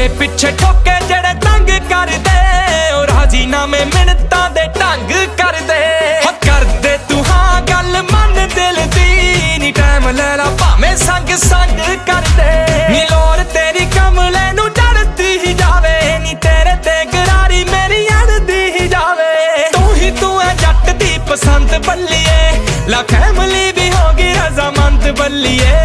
ਤੇਰੇ ਪਿੱਛੇ ਠੋਕੇ ਜਿਹੜੇ ਤੰਗ ਕਰਦੇ, ਉਹ ਰਾਜ਼ੀਨਾਮੇ ਮਿੰਨਤਾਂ ਦੇ ਢੰਗ ਕਰਦੇ। ਹੋ ਕਰਦੇ ਤੂੰ ਹਾਂ ਗੱਲ ਮੰਨ ਦਿਲ ਦੀ, ਨੀ ਟਾਈਮ ਲੈ ਲਾ ਭਾਵੇਂ ਸੰਗ ਸੰਗ ਕਰਦੇ। ਨੀ ਲੋੜ ਤੇਰੀ ਕਮਲੇ ਨੂੰ ਡਰਦੀ ਹੀ ਜਾਵੇ, ਨੀ ਤੇਰੇ ਤੇ ਗਰਾਰੀ ਮੇਰੀ ਅੜਦੀ ਹੀ ਜਾਵੇ। ਤੂੰ ਐ ਜੱਟ ਦੀ ਪਸੰਦ ਬੱਲੀਏ, ਲਾ ਫੈਮਲੀ ਵੀ ਹੋਗੀ ਰਜ਼ਾਮੰਦ ਬੱਲੀਏ।